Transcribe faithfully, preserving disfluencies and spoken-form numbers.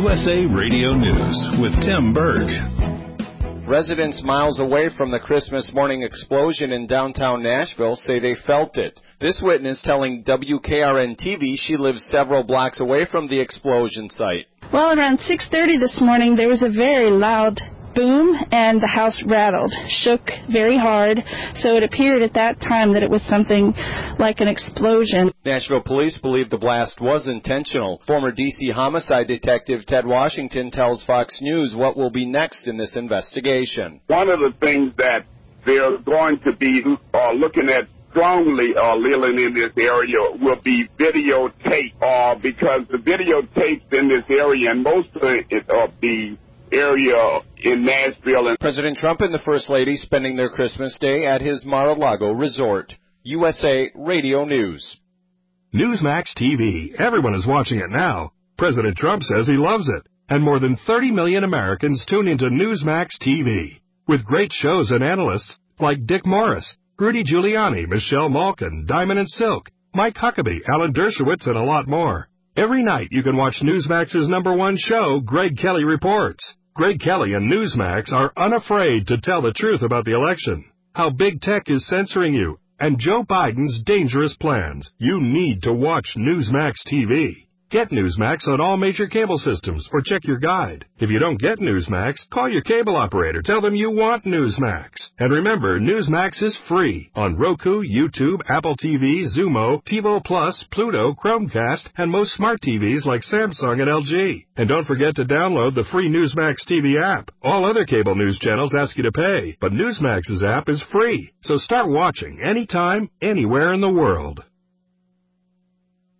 U S A Radio News with Tim Berg. Residents miles away from the Christmas morning explosion in downtown Nashville say they felt it. This witness telling W K R N T V she lives several blocks away from the explosion site. Well, around six thirty this morning, there was a very loud boom, and the house rattled, shook very hard, so it appeared at that time that it was something like an explosion. Nashville police believe the blast was intentional. Former D C homicide detective Ted Washington tells Fox News what will be next in this investigation. One of the things that they're going to be uh, looking at strongly uh, living in this area will be videotape, uh, because the videotapes in this area, and most of it, uh, the area in Nashville. And President Trump and the First Lady spending their Christmas Day at his Mar-a-Lago resort. U S A Radio News. Newsmax T V. Everyone is watching it now. President Trump says he loves it. And more than thirty million Americans tune into Newsmax T V. With great shows and analysts like Dick Morris, Rudy Giuliani, Michelle Malkin, Diamond and Silk, Mike Huckabee, Alan Dershowitz, and a lot more. Every night you can watch Newsmax's number one show, Greg Kelly Reports. Greg Kelly and Newsmax are unafraid to tell the truth about the election, how big tech is censoring you, and Joe Biden's dangerous plans. You need to watch Newsmax T V. Get Newsmax on all major cable systems or check your guide. If you don't get Newsmax, call your cable operator. Tell them you want Newsmax. And remember, Newsmax is free on Roku, YouTube, Apple T V, Xumo, TiVo Plus, Pluto, Chromecast, and most smart T Vs like Samsung and L G. And don't forget to download the free Newsmax T V app. All other cable news channels ask you to pay, but Newsmax's app is free. So start watching anytime, anywhere in the world.